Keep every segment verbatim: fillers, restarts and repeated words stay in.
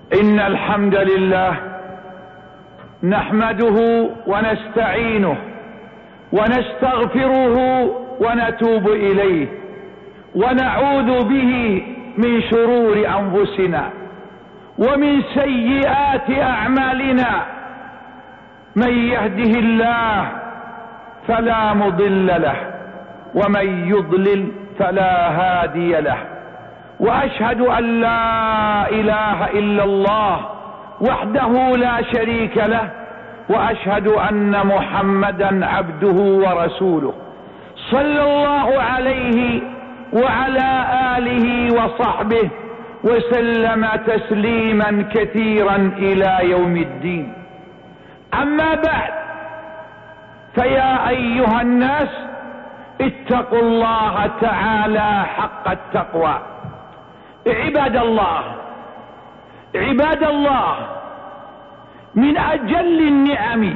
إن الحمد لله نحمده ونستعينه ونستغفره ونتوب إليه ونعوذ به من شرور أنفسنا ومن سيئات أعمالنا. من يهده الله فلا مضل له ومن يضلل فلا هادي له، وأشهد أن لا إله إلا الله وحده لا شريك له، وأشهد أن محمدا عبده ورسوله صلى الله عليه وعلى آله وصحبه وسلم تسليما كثيرا إلى يوم الدين. أما بعد، فيا أيها الناس اتقوا الله تعالى حق التقوى. عباد الله عباد الله من أجل النعم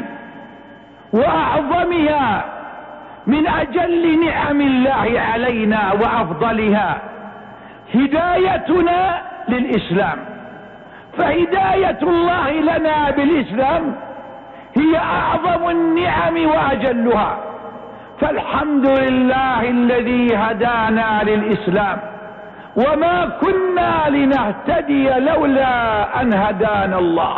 وأعظمها، من أجل نعم الله علينا وأفضلها هدايتنا للإسلام. فهداية الله لنا بالإسلام هي أعظم النعم وأجلها. فالحمد لله الذي هدانا للإسلام، وما كنا لنهتدي لولا أن هدانا الله.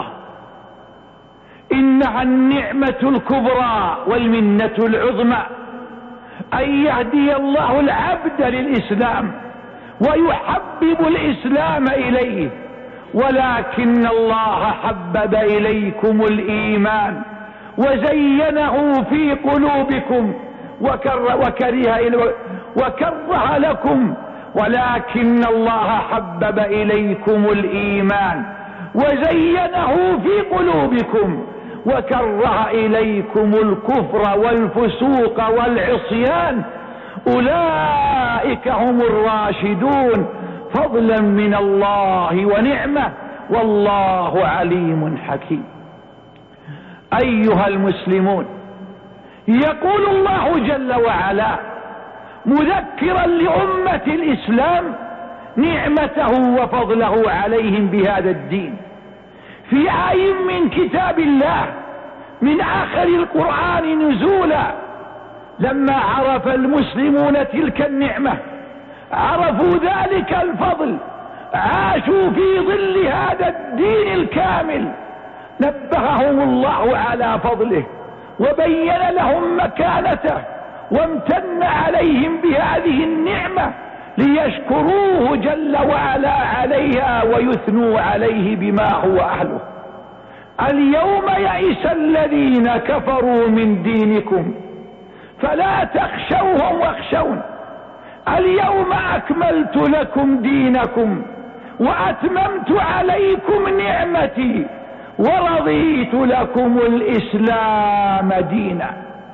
إنها النعمة الكبرى والمنة العظمى أن يهدي الله العبد للإسلام ويحبب الإسلام إليه. ولكن الله حبب إليكم الإيمان وزينه في قلوبكم وكره, وكره, وكره لكم ولكن الله حبب إليكم الإيمان وزينه في قلوبكم وكره إليكم الكفر والفسوق والعصيان. أولئك هم الراشدون فضلا من الله ونعمة، والله عليم حكيم. أيها المسلمون، يقول الله جل وعلا مذكرا لأمة الإسلام نعمته وفضله عليهم بهذا الدين في آي من كتاب الله من آخر القرآن نزولا. لما عرف المسلمون تلك النعمة، عرفوا ذلك الفضل، عاشوا في ظل هذا الدين الكامل، نبههم الله على فضله وبين لهم مكانته وامتن عليهم بهذه النعمة ليشكروه جل وعلا عليها ويثنوا عليه بما هو أهله. اليوم يئس الذين كفروا من دينكم فلا تخشوهم واخشون. اليوم أكملت لكم دينكم وأتممت عليكم نعمتي ورضيت لكم الإسلام دينا.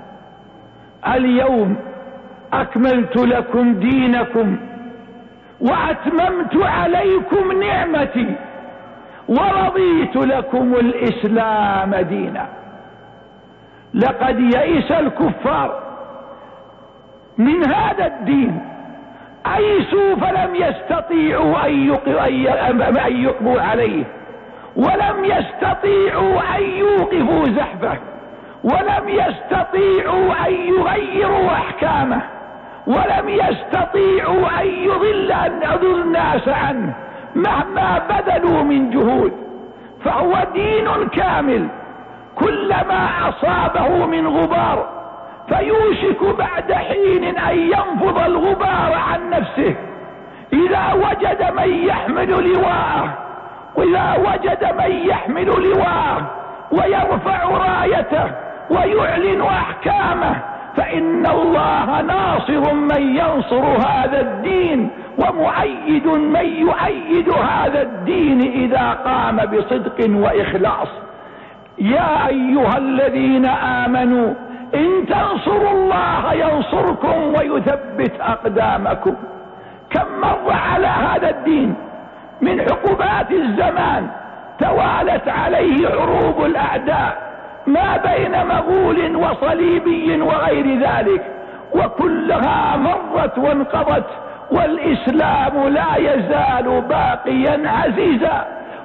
اليوم أكملت لكم دينكم وأتممت عليكم نعمتي ورضيت لكم الإسلام دينا. لقد يئس الكفار من هذا الدين، أيسوا فلم يستطيعوا أن يقبوا عليه، ولم يستطيعوا أن يوقفوا زحفه، ولم يستطيعوا أن يغيروا أحكامه، ولم يستطيعوا أن يضل الناس عنه مهما بذلوا من جهود. فهو دين كامل، كلما أصابه من غبار فيوشك بعد حين أن ينفض الغبار عن نفسه. إذا وجد من يحمل لواءه وإذا وجد من يحمل لواءه ويرفع رايته ويعلن أحكامه فإن الله ناصر من ينصر هذا الدين ومؤيد من يؤيد هذا الدين إذا قام بصدق وإخلاص. يا أيها الذين آمنوا إن تنصروا الله ينصركم ويثبت أقدامكم. كم مر على هذا الدين من عقوبات الزمان توالت عليه حروب الأعداء ما بين مغول وصليبي وغير ذلك، وكلها مرت وانقضت والإسلام لا يزال باقيا عزيزا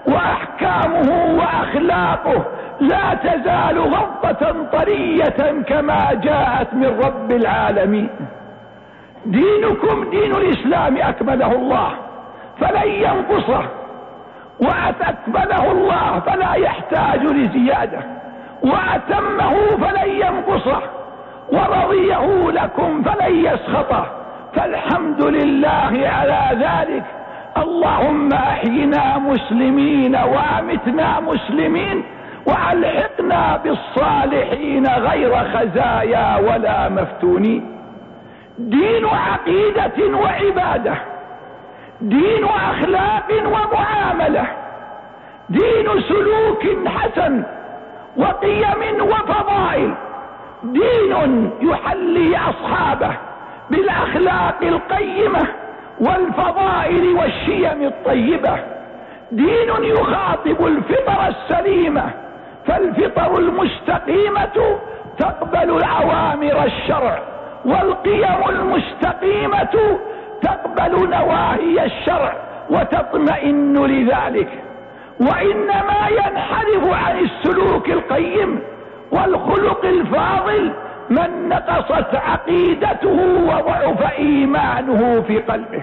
وأحكامه وأخلاقه لا تزال غضة طرية كما جاءت من رب العالمين. دينكم دين الإسلام أكمله الله فلن ينقصه، وأكمله الله فلا يحتاج لزيادة، وأتمه فلن ينقصه، ورضيه لكم فلن يسخطه، فالحمد لله على ذلك. اللهم أحينا مسلمين وأمتنا مسلمين، وألحقنا بالصالحين غير خزايا ولا مفتونين. دين عقيدة وعبادة، دين أخلاق ومعاملة، دين سلوك حسن وقيم وفضائل، دين يحلي أصحابه بالأخلاق القيمة والفضائل والشيم الطيبة، دين يخاطب الفطر السليمة، فالفطر المستقيمة تقبل أوامر الشرع، والقيم المستقيمة تقبل نواهي الشرع وتطمئن لذلك. وإنما ينحرف عن السلوك القيم والخلق الفاضل من نقصت عقيدته وضعف إيمانه في قلبه.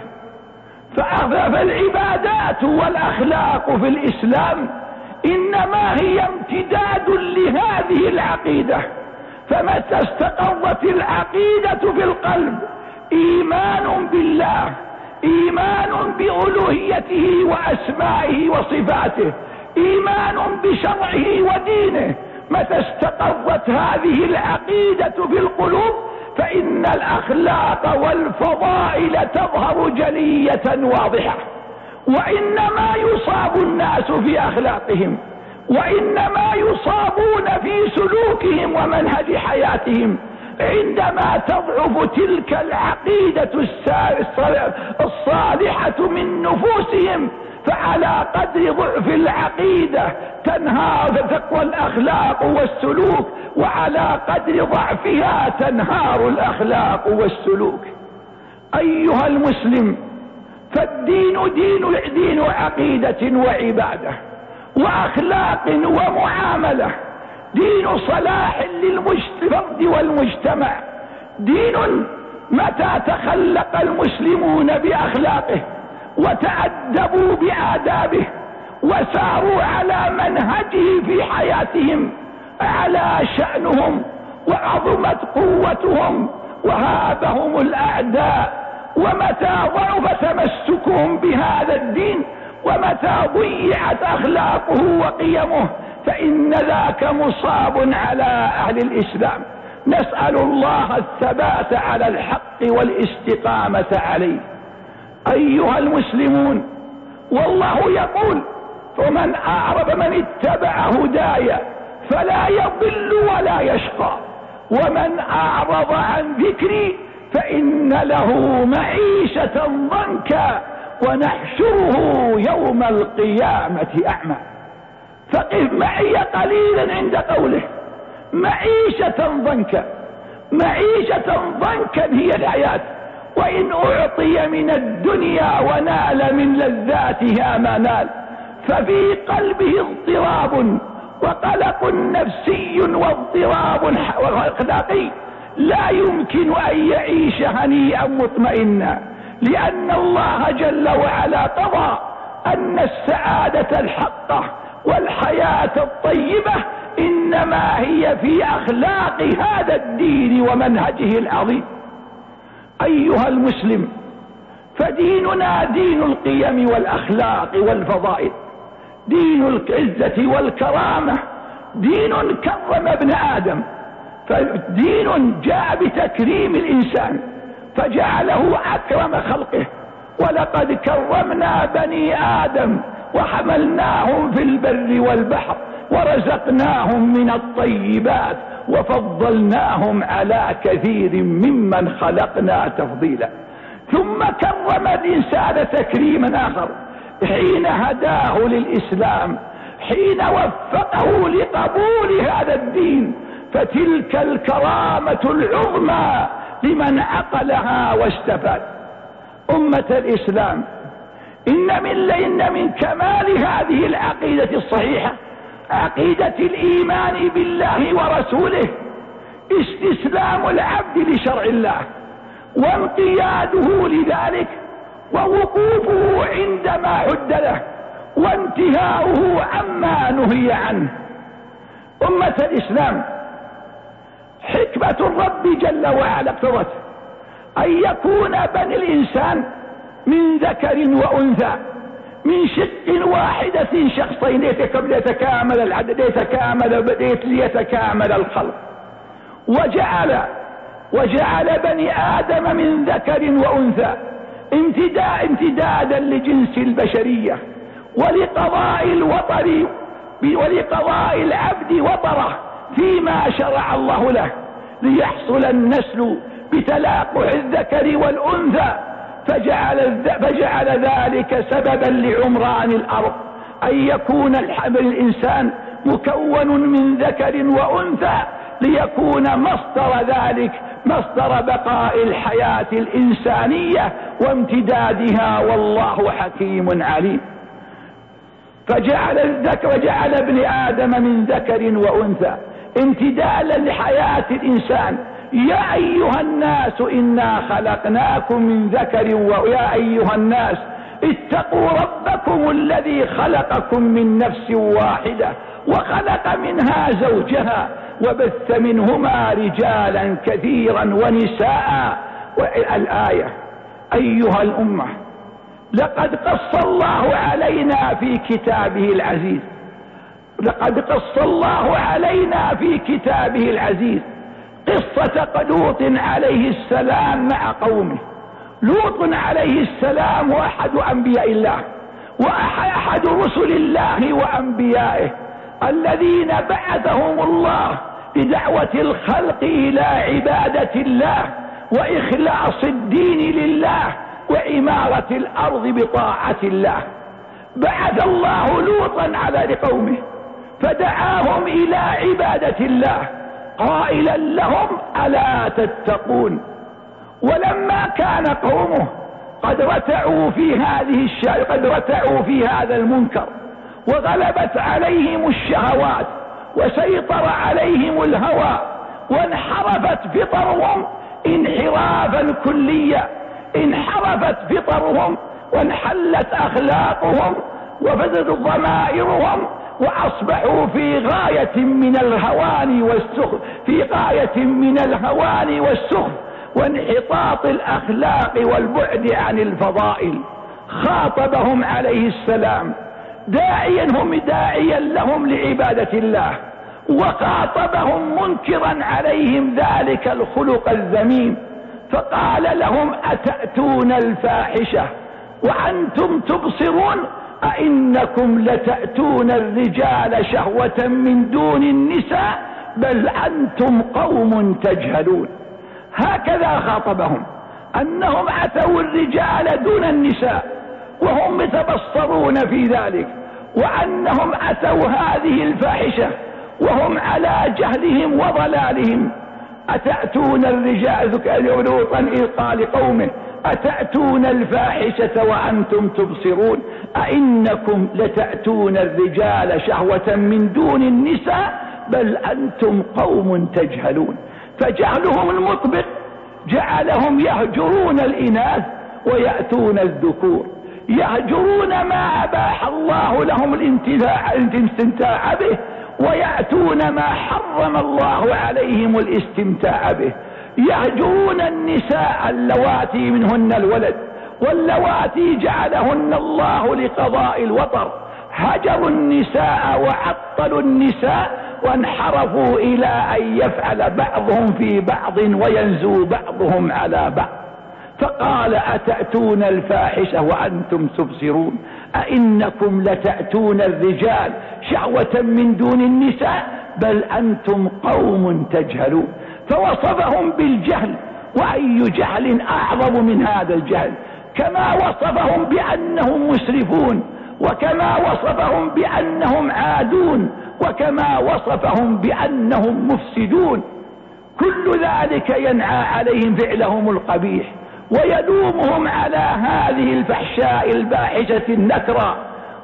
فالعبادات والأخلاق في الإسلام إنما هي امتداد لهذه العقيدة، فمتى استقرت العقيدة في القلب، إيمان بالله، إيمان بألوهيته وأسمائه وصفاته، إيمان بشرعه ودينه، متى استقرت هذه العقيدة في القلوب فإن الأخلاق والفضائل تظهر جلية واضحة. وإنما يصاب الناس في أخلاقهم، وإنما يصابون في سلوكهم ومنهج حياتهم عندما تضعف تلك العقيدة الصالحة من نفوسهم. فعلى قدر ضعف العقيدة تنهار تقوى الأخلاق والسلوك، وعلى قدر ضعفها تنهار الأخلاق والسلوك. أيها المسلم، فالدين دين دين عقيدة وعبادة وأخلاق ومعاملة، دين صلاح للفرد والمجتمع، دين متى تخلق المسلمون بأخلاقه وتأدبوا بآدابه وساروا على منهجه في حياتهم على شأنهم وعظمت قوتهم وهابهم الأعداء. ومتى ضعف تمسكهم بهذا الدين ومتى ضيعت أخلاقه وقيمه فإن ذاك مصاب على أهل الإسلام. نسأل الله الثبات على الحق والاستقامة عليه. أيها المسلمون، والله يقول: فمن أعرض من اتبع هدايا فلا يضل ولا يشقى، ومن أعرض عن ذكري فإن له معيشة ضنكا ونحشره يوم القيامة أعمى. فقف معي قليلا عند قوله معيشة ضنكا. معيشة ضنكا هي الحياة، وإن أعطي من الدنيا ونال من لذاتها ما نال، ففي قلبه اضطراب وقلق نفسي واضطراب أخلاقي لا يمكن أن يعيش هنيئا مطمئنا، لأن الله جل وعلا قضى أن السعادة الحقة والحياة الطيبة إنما هي في أخلاق هذا الدين ومنهجه العظيم. أيها المسلم، فديننا دين القيم والأخلاق والفضائل، دين العزة والكرامة، دين كرم ابن آدم، فدين جاء بتكريم الإنسان فجعله أكرم خلقه. ولقد كرمنا بني آدم وحملناهم في البر والبحر ورزقناهم من الطيبات وفضلناهم على كثير ممن خلقنا تفضيلا. ثم كرم الإنسان تكريما آخر حين هداه للإسلام، حين وفقه لقبول هذا الدين، فتلك الكرامة العظمى لمن عقلها واستفاد. أمة الإسلام، إن من إن من كمال هذه العقيدة الصحيحة عقيدة الإيمان بالله ورسوله استسلام العبد لشرع الله وانقياده لذلك ووقوفه عندما حد له وانتهاؤه عما نهي عنه. أمة الإسلام، حكمة الرب جل وعلا اقتضت أن يكون بني الإنسان من ذكر وأنثى من شق واحدة شخصين ليتكامل العدد ليتكامل ليتكامل الخلق، وجعل وجعل بني آدم من ذكر وأنثى امتداء امتدادا لجنس البشرية ولقضاء الوطر ولقضاء العبد وطره فيما شرع الله له ليحصل النسل بتلاقح الذكر والأنثى، فجعل, فجعل ذلك سببا لعمران الأرض أن يكون الإنسان مكون من ذكر وأنثى ليكون مصدر ذلك مصدر بقاء الحياة الإنسانية وامتدادها، والله حكيم عليم. فجعل الذكر وجعل ابن آدم من ذكر وأنثى امتدادا لحياة الإنسان. يا أيها الناس إنا خلقناكم من ذكر ويا أيها الناس اتقوا ربكم الذي خلقكم من نفس واحدة وخلق منها زوجها وبث منهما رجالا كثيرا ونساء. والآية أيها الأمة، لقد قص الله علينا في كتابه العزيز لقد قص الله علينا في كتابه العزيز قصة لوط عليه السلام مع قومه. لوط عليه السلام هو أحد أنبياء الله وأحد رسل الله وأنبيائه الذين بعثهم الله بدعوة الخلق إلى عبادة الله وإخلاص الدين لله وعمارة الأرض بطاعة الله. بعث الله لوطا على قومه فدعاهم إلى عبادة الله قائلا لهم ألا تتقون. ولما كان قومه قد رتعوا في هذه الشارع قد رتعوا في هذا المنكر وغلبت عليهم الشهوات وسيطر عليهم الهوى وانحرفت فطرهم انحرافا كليا، انحرفت فطرهم وانحلت أخلاقهم وفسدت ضمائرهم وأصبحوا في غاية من الهوان والسخف في غاية من الهوان والسخف وانحطاط الأخلاق والبعد عن الفضائل. خاطبهم عليه السلام داعيا هم داعيا لهم لعبادة الله، وخاطبهم منكرا عليهم ذلك الخلق الذميم، فقال لهم أتأتون الفاحشة وأنتم تبصرون أئنكم لتأتون الرجال شهوة من دون النساء بل أنتم قوم تجهلون. هكذا خاطبهم أنهم أتوا الرجال دون النساء وهم يتبصرون في ذلك، وأنهم أتوا هذه الفاحشة وهم على جهلهم وضلالهم. أتأتون الرجال لوطا إذ قال قومه أتأتون الفاحشة وأنتم تبصرون أئنكم لتأتون الرجال شهوة من دون النساء بل أنتم قوم تجهلون. فجهلهم المطبق جعلهم يهجرون الإناث ويأتون الذكور، يهجرون ما أباح الله لهم الاستمتاع به ويأتون ما حرم الله عليهم الاستمتاع به. يهجرون النساء اللواتي منهن الولد واللواتي جعلهن الله لقضاء الوطر، هجروا النساء وعطلوا النساء وانحرفوا إلى أن يفعل بعضهم في بعض وينزو بعضهم على بعض. فقال أتأتون الفاحشة وأنتم تبصرون أئنكم لتأتون الرجال شهوة من دون النساء بل أنتم قوم تجهلون. فوصفهم بالجهل، وأي جهل أعظم من هذا الجهل، كما وصفهم بأنهم مسرفون وكما وصفهم بأنهم عادون وكما وصفهم بأنهم مفسدون. كل ذلك ينعى عليهم فعلهم القبيح ويلومهم على هذه الفحشاء الباحشة النكرة،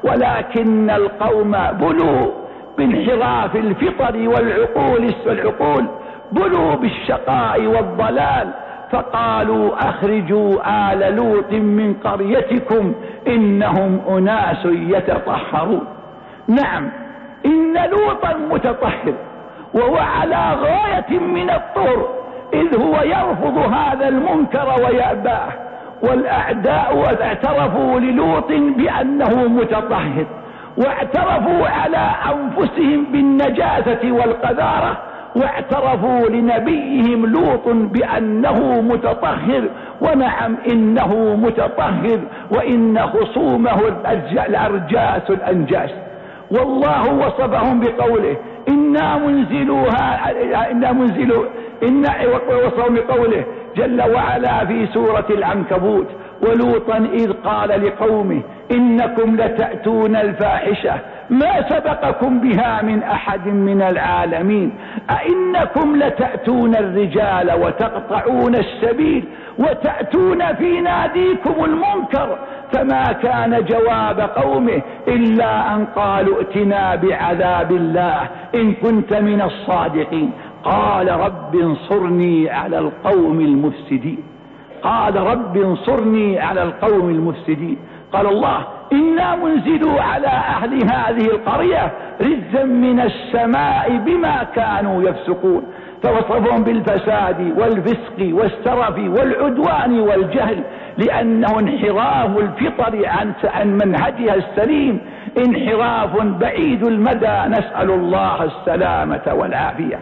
ولكن القوم بلوا بانحراف الفطر والعقول والعقول بلوا بالشقاء والضلال، فقالوا أخرجوا آل لوط من قريتكم إنهم أناس يتطهرون. نعم، إن لوطا متطهر وهو على غاية من الطهر، إذ هو يرفض هذا المنكر ويأباه، والأعداء اعترفوا للوط بأنه متطهر، واعترفوا على أنفسهم بالنجاسة والقذارة، واعترفوا لنبيهم لوط بأنه متطهر. ونعم، إنه متطهر، وإن خصومه الأرجاس الأنجاس. والله وصفهم بقوله إنا منزلوها إنا منزلوا إنا وصفهم بقوله جل وعلا في سورة العنكبوت: ولوطا إذ قال لقومه إنكم لتأتون الفاحشة ما سبقكم بها من أحد من العالمين، أئنكم لتأتون الرجال وتقطعون السبيل وتأتون في ناديكم المنكر. فما كان جواب قومه إلا أن قالوا ائتنا بعذاب الله إن كنت من الصادقين. قال رب انصرني على القوم المفسدين. قال رب انصرني على القوم المفسدين. قال الله إنا منزلوا على أهل هذه القرية رجزا من السماء بما كانوا يفسقون، فوصفهم بالفساد والفسق والسرف والعدوان والجهل، لأنه انحراف الفطر عن منهجها السليم، انحراف بعيد المدى، نسأل الله السلامة والعافية.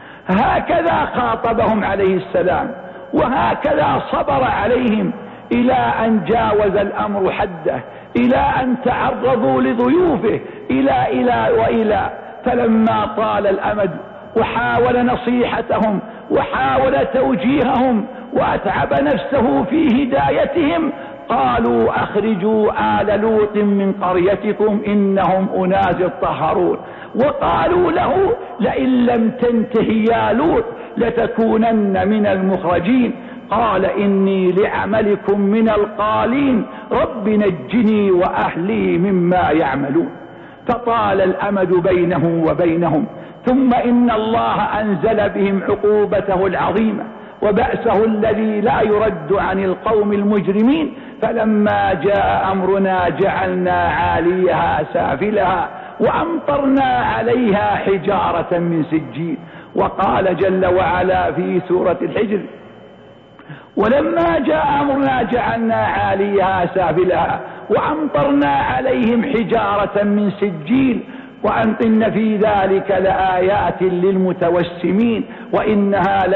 هكذا خاطبهم عليه السلام، وهكذا صبر عليهم إلى أن جاوز الأمر حده، إلى أن تعرضوا لضيوفه إلى إلى وإلى. فلما طال الأمد وحاول نصيحتهم وحاول توجيههم وأتعب نفسه في هدايتهم، قالوا أخرجوا آل لوط من قريتكم إنهم أناس يتطهرون. وقالوا له لئن لم تنته يا لوط لتكونن من المخرجين. قال إني لعملكم من القالين رب نجني وأهلي مما يعملون. فطال الأمد بينه وبينهم، ثم إن الله أنزل بهم عقوبته العظيمة وبأسه الذي لا يرد عن القوم المجرمين. فلما جاء أمرنا جعلنا عاليها سافلها وأمطرنا عليها حجارة من سجيل. وقال جل وعلا في سورة الحجر: ولما جاء أمرنا جعلنا عاليها سافلها وأمطرنا عليهم حجارة من سجيل وأن في ذلك لآيات للمتوسمين وإنها,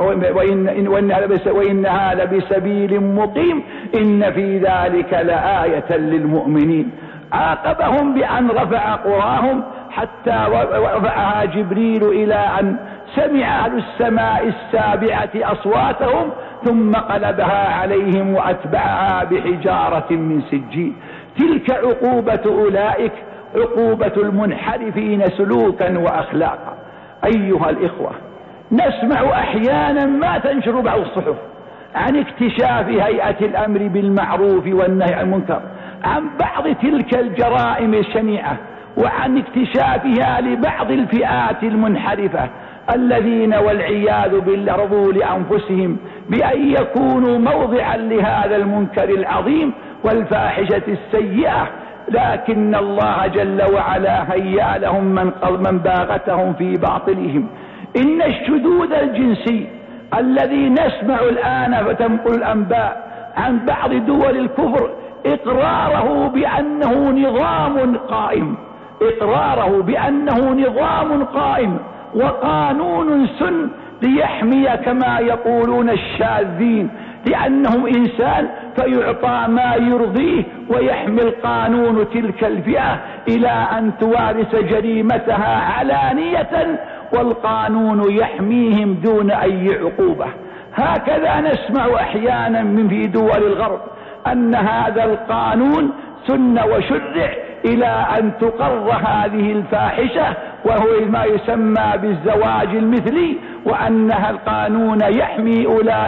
وإن وإنها لبسبيل مقيم إن في ذلك لآية للمؤمنين. عاقبهم بأن رفع قراهم حتى رفعها جبريل إلى أن سمع أهل السماء السابعة أصواتهم، ثم قلبها عليهم وأتبعها بحجارة من سجيل. تلك عقوبة أولئك، عقوبة المنحرفين سلوكا وأخلاقا. أيها الإخوة، نسمع أحيانا ما تنشر بعض الصحف عن اكتشاف هيئة الأمر بالمعروف والنهي عن المنكر عن بعض تلك الجرائم الشنيعة، وعن اكتشافها لبعض الفئات المنحرفة الذين والعياذ بالله رضوا لأنفسهم بأن يكونوا موضعا لهذا المنكر العظيم والفاحشة السيئة. لكن الله جل وعلا هيأ لهم من, من باغتهم في باطلهم. إن الشذوذ الجنسي الذي نسمع الآن وتنقل الأنباء عن بعض دول الكفر إقراره بأنه نظام قائم، إقراره بأنه نظام قائم وقانون سن ليحمي كما يقولون الشاذين، لأنهم إنسان فيعطى ما يرضيه ويحمي القانون تلك الفئة إلى أن توارث جريمتها علانية، والقانون يحميهم دون أي عقوبة. هكذا نسمع أحيانا من في دول الغرب أن هذا القانون سن وشرع إلى أن تقر هذه الفاحشة، وهو ما يسمى بالزواج المثلي، وأنها القانون يحمي أولئك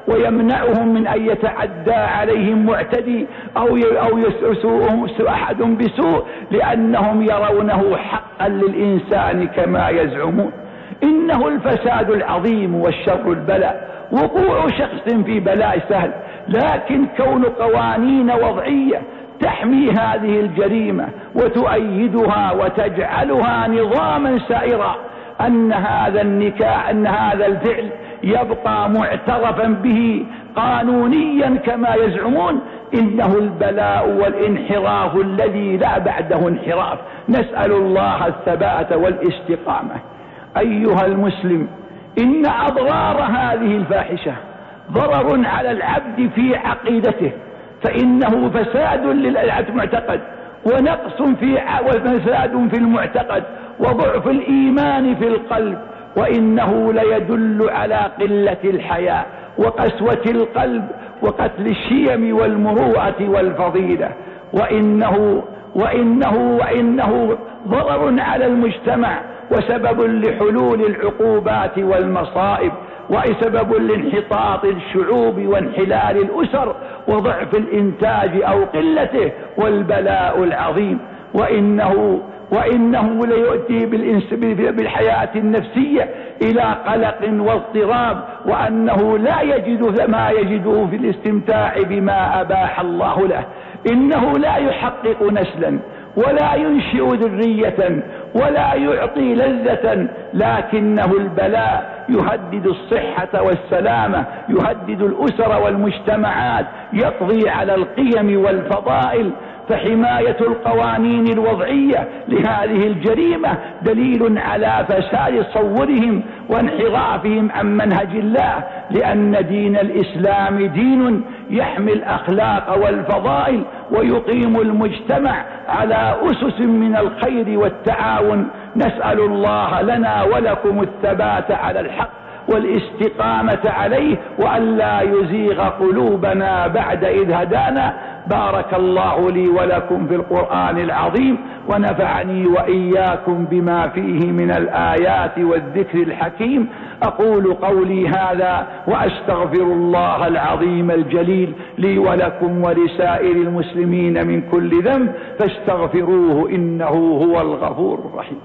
ويمنعهم من أن يتعدى عليهم معتدي أو أو يسوءهم أحد بسوء، لأنهم يرونه حقا للإنسان كما يزعمون. إنه الفساد العظيم والشر البلاء. وقوع شخص في بلاء سهل، لكن كون قوانين وضعية تحمي هذه الجريمة وتؤيدها وتجعلها نظاما سائرا، أن هذا النكاح أن هذا الفعل يبقى معترفا به قانونيا كما يزعمون، إنه البلاء والانحراف الذي لا بعده انحراف. نسأل الله الثبات والاستقامة. أيها المسلم، إن أضرار هذه الفاحشة ضرر على العبد في عقيدته، فإنه فساد للمعتقد ونقص في وفساد في المعتقد وضعف الإيمان في القلب، وإنه ليدل على قلة الحياء وقسوة القلب وقتل الشيم والمروءة والفضيلة، وإنه وإنه وإنه ضرر على المجتمع وسبب لحلول العقوبات والمصائب، وسبب لانحطاط الشعوب وانحلال الأسر وضعف الإنتاج أو قلته والبلاء العظيم. وإنه وإنه ليؤتي بالحياة النفسية إلى قلق واضطراب، وأنه لا يجد ما يجده في الاستمتاع بما أباح الله له. إنه لا يحقق نسلا ولا ينشئ ذرية ولا يعطي لذة، لكنه البلاء يهدد الصحة والسلامة، يهدد الأسر والمجتمعات، يقضي على القيم والفضائل. فحماية القوانين الوضعية لهذه الجريمة دليل على فساد تصورهم وانحرافهم عن منهج الله، لأن دين الإسلام دين يحمي الأخلاق والفضائل ويقيم المجتمع على أسس من الخير والتعاون. نسأل الله لنا ولكم الثبات على الحق والاستقامة عليه، وأن لا يزيغ قلوبنا بعد إذ هدانا. بارك الله لي ولكم في القرآن العظيم، ونفعني وإياكم بما فيه من الآيات والذكر الحكيم. أقول قولي هذا وأستغفر الله العظيم الجليل لي ولكم ولسائر المسلمين من كل ذنب، فاستغفروه إنه هو الغفور الرحيم.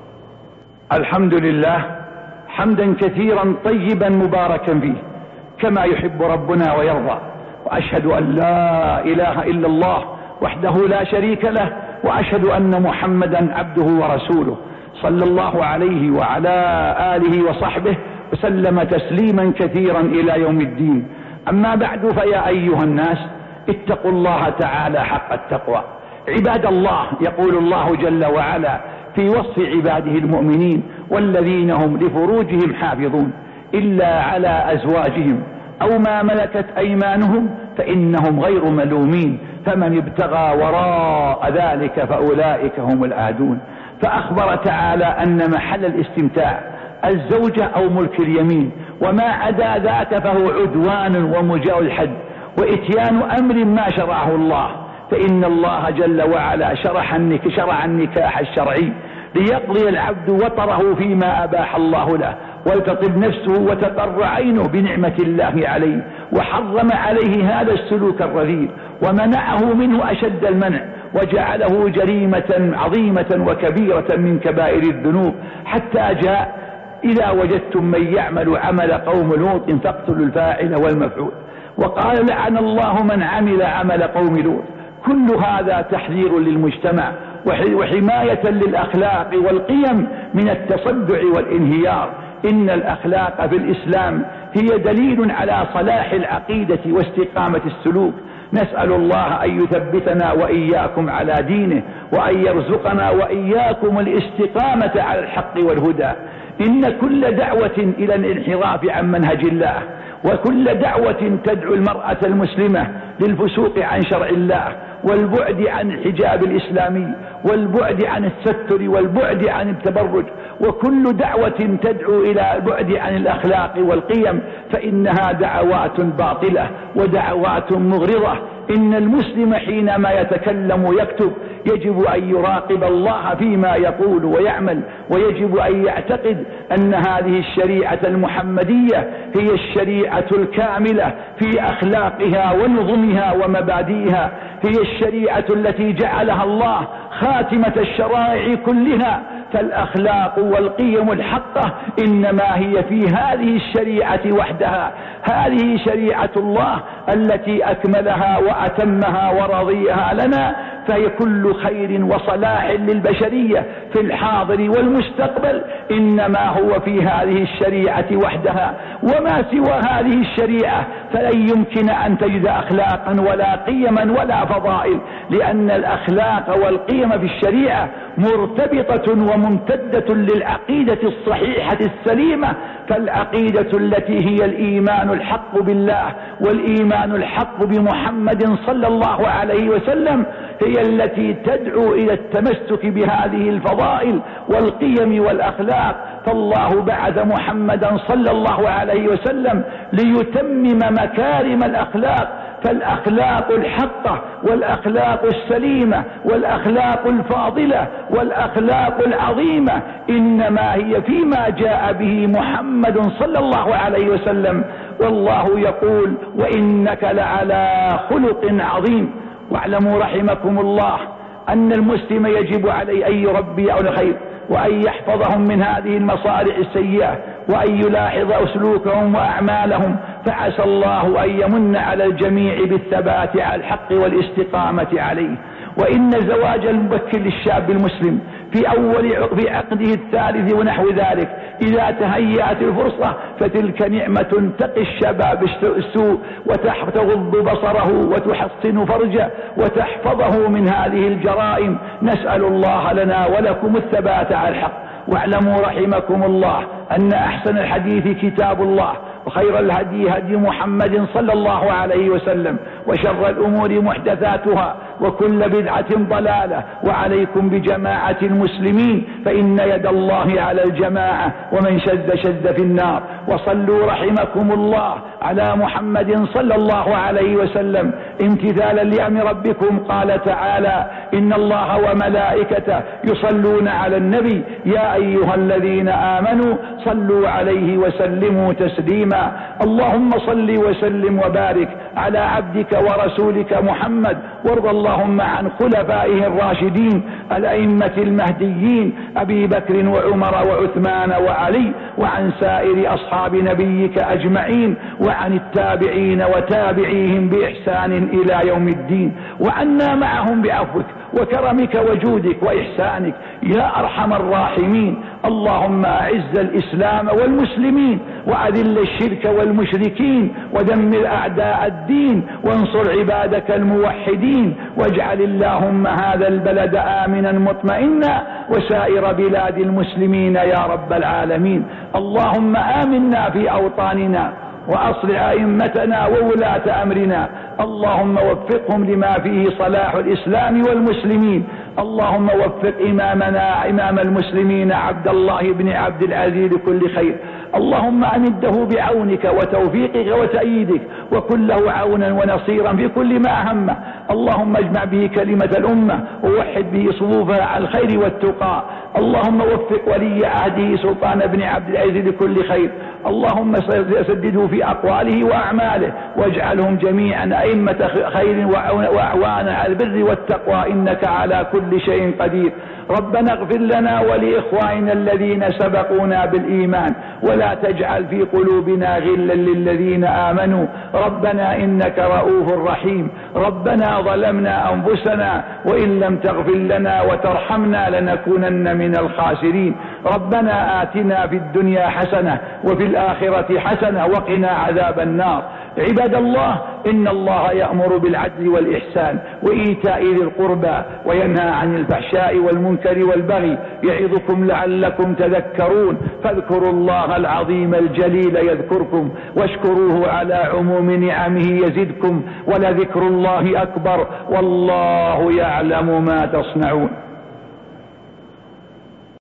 الحمد لله حمدا كثيرا طيبا مباركا فيه كما يحب ربنا ويرضى، وأشهد أن لا إله إلا الله وحده لا شريك له، وأشهد أن محمدا عبده ورسوله صلى الله عليه وعلى آله وصحبه وسلم تسليما كثيرا إلى يوم الدين. أما بعد، فيا أيها الناس اتقوا الله تعالى حق التقوى. عباد الله، يقول الله جل وعلا في وصف عباده المؤمنين: والذين هم لفروجهم حافظون إلا على أزواجهم أو ما ملكت أيمانهم فإنهم غير ملومين، فمن ابتغى وراء ذلك فأولئك هم العادون. فأخبر تعالى أن محل الاستمتاع الزوجة أو ملك اليمين، وما عدا ذاك فهو عدوان ومجاوز الحد وإتيان أمر ما شرعه الله. فإن الله جل وعلا شرع النكاح الشرعي ليقضي العبد وطره فيما أباح الله له، ولتطب نفسه وتقر عينه بنعمة الله عليه، وحرم عليه هذا السلوك الرذيل ومنعه منه أشد المنع، وجعله جريمة عظيمة وكبيرة من كبائر الذنوب، حتى جاء: إذا وجدتم من يعمل عمل قوم لوط فاقتلوا الفاعل والمفعول. وقال: لعن الله من عمل عمل قوم لوط. كل هذا تحذير للمجتمع وحماية للأخلاق والقيم من التصدع والانهيار. إن الأخلاق في الإسلام هي دليل على صلاح العقيدة واستقامة السلوك. نسأل الله أن يثبتنا وإياكم على دينه، وأن يرزقنا وإياكم الاستقامة على الحق والهدى. إن كل دعوة إلى الانحراف عن منهج الله، وكل دعوة تدعو المرأة المسلمة للفسوق عن شرع الله والبعد عن الحجاب الإسلامي والبعد عن الستر والبعد عن التبرج، وكل دعوة تدعو إلى البعد عن الأخلاق والقيم فإنها دعوات باطلة ودعوات مغرضة. إن المسلم حينما يتكلم ويكتب يجب أن يراقب الله فيما يقول ويعمل، ويجب أن يعتقد أن هذه الشريعة المحمدية هي الشريعة الكاملة في أخلاقها ونظمها ومبادئها، هي الشريعة التي جعلها الله خاتمة الشرائع كلها. فالأخلاق والقيم الحقة إنما هي في هذه الشريعة وحدها. هذه شريعة الله التي أكملها وأتمها ورضيها لنا، فهي كل خير وصلاح للبشرية في الحاضر والمستقبل إنما هو في هذه الشريعة وحدها. وما سوى هذه الشريعة فلن يمكن أن تجد أخلاقا ولا قيما ولا فضائل، لأن الأخلاق والقيم في الشريعة مرتبطة وممتدة للعقيدة الصحيحة السليمة. فالعقيدة التي هي الإيمان الحق بالله والإيمان الحق بمحمد صلى الله عليه وسلم هي التي تدعو إلى التمسك بهذه الفضائل والقيم والأخلاق. فالله بعث محمدا صلى الله عليه وسلم ليتمم مكارم الأخلاق. فالأخلاق الحقة والأخلاق السليمة والأخلاق الفاضلة والأخلاق العظيمة إنما هي فيما جاء به محمد صلى الله عليه وسلم. والله يقول: وإنك لعلى خلق عظيم. واعلموا رحمكم الله أن المسلم يجب عليه أن يربي على الخير وأن يحفظهم من هذه المصالح السيئة وأن يلاحظ سلوكهم وأعمالهم، فعسى الله أن يمن على الجميع بالثبات على الحق والاستقامة عليه. وإن الزواج المبكر للشاب المسلم في أول في عقده الثالث ونحو ذلك إذا تهيأت الفرصة فتلك نعمة تقي الشباب السوء وتغض بصره وتحصن فرجه وتحفظه من هذه الجرائم. نسأل الله لنا ولكم الثبات على الحق. واعلموا رحمكم الله أن أحسن الحديث كتاب الله، وخير الهدي هدي محمد صلى الله عليه وسلم، وشر الأمور محدثاتها، وكل بدعة ضلالة. وعليكم بجماعة المسلمين فإن يد الله على الجماعة، ومن شذ شذ في النار. وصلوا رحمكم الله على محمد صلى الله عليه وسلم امتثالا لأمر ربكم. قال تعالى: إن الله وملائكته يصلون على النبي يا أيها الذين آمنوا صلوا عليه وسلموا تسليما. اللهم صل وسلم وبارك على عبدك ورسولك محمد، وارض اللهم عن خلفائه الراشدين الأئمة المهديين أبي بكر وعمر وعثمان وعلي، وعن سائر أصحاب نبيك أجمعين، وعن التابعين وتابعيهم بإحسان إلى يوم الدين، وعنا معهم بعفوك وكرمك وجودك وإحسانك يا أرحم الراحمين. اللهم أعز الإسلام والمسلمين، وأذل الشرك والمشركين، ودمر أعداء الدين، وانصر عبادك الموحدين، واجعل اللهم هذا البلد آمنا مطمئنا وسائر بلاد المسلمين يا رب العالمين. اللهم آمنا في أوطاننا وأصلح أئمتنا وولاة أمرنا. اللهم وفقهم لما فيه صلاح الإسلام والمسلمين. اللهم وفق إمامنا إمام المسلمين عبد الله بن عبد العزيز لكل خير. اللهم أمده بعونك وتوفيقك وتأييدك، وكن له عونا ونصيرا في كل ما همه. اللهم اجمع به كلمة الأمة ووحد به صفوفها على الخير والتقى. اللهم وفق ولي عهده سلطان بن عبد العزيز لكل خير. اللهم سدده في أقواله وأعماله، واجعلهم جميعا أئمة خير وأعوانا على البر والتقوى، إنك على كل شيء قدير. ربنا اغفر لنا ولإخواننا الذين سبقونا بالإيمان، ولا تجعل في قلوبنا غلا للذين آمنوا. ربنا إنك رؤوف رحيم. ربنا ظلمنا أنفسنا وإن لم تغفر لنا وترحمنا لنكونن من الخاسرين. ربنا آتنا في الدنيا حسنة وفي الآخرة حسنة وقنا عذاب النار. عباد الله، إن الله يأمر بالعدل والإحسان وإيتاء ذي القربى وينهى عن الفحشاء والمنكر والبغي، يعظكم لعلكم تذكرون. فاذكروا الله العظيم الجليل يذكركم، واشكروه على عموم نعمه يزدكم، ولذكر الله أكبر، والله يعلم ما تصنعون.